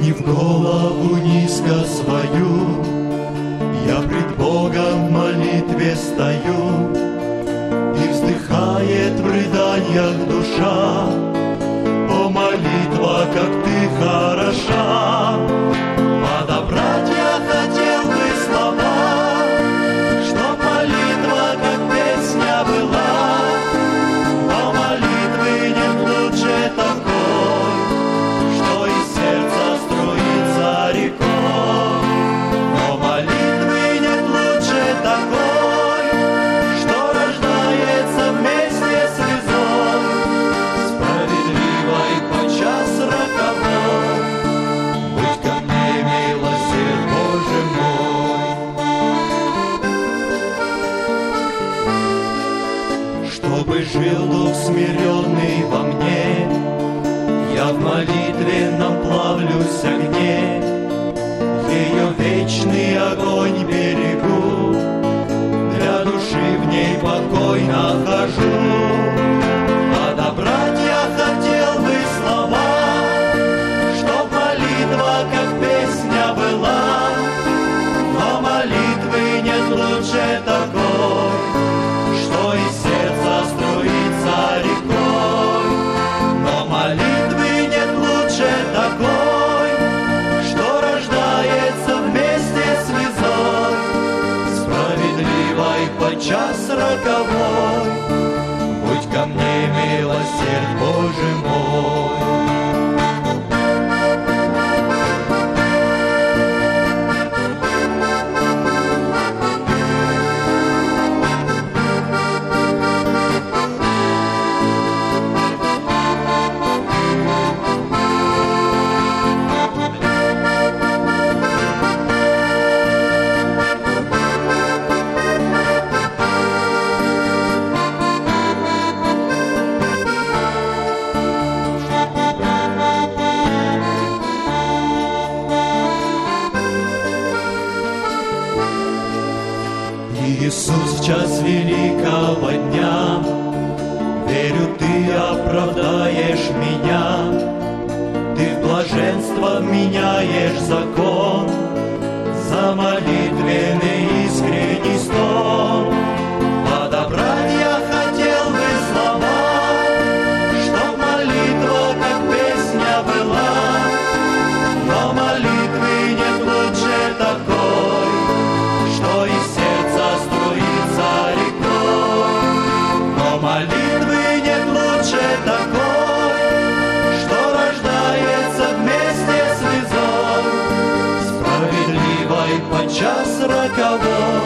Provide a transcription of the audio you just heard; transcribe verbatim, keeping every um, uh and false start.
Склонив голову низко свою, я пред Богом в молитве стою, и вздыхает в рыданиях душа. О, молитва, как ты хороша! Подобрать я хотел бы слова, чтоб молитва, как песня была. Но молитвы нет лучше такой, что из сердца струится рекой. Но молитвы нет лучше такой, что рождается вместе с слезой, справедливой подчас роковой. Будь ко мне милосерд, Боже мой. Чтобы жил дух смиренный во мне, я в молитве наплавлюсь огне, ее вечный огонь берегу, для души в ней покой нахожу. Подобрать я хотел бы слова, чтоб молитва, как песня была. Но молитвы нет лучше такой, что из сердца струится рекой. Но молитвы нет лучше такой, что рождается вместе с слезой, справедливой подчас роковой. Будь ко мне милосерд, Боже мой. Иисус, в час великого дня, верю, Ты оправдаешь меня. Ты в блаженство меняешь закон за молитвенный искренний стон. Подобрать я хотел бы слова, чтоб молитва, как песня была. Но молитвы нет лучше такой, что из сердца струится рекой. Но молитвы нет лучше такой, что рождается вместе с слезой, справедливой подчас роковой.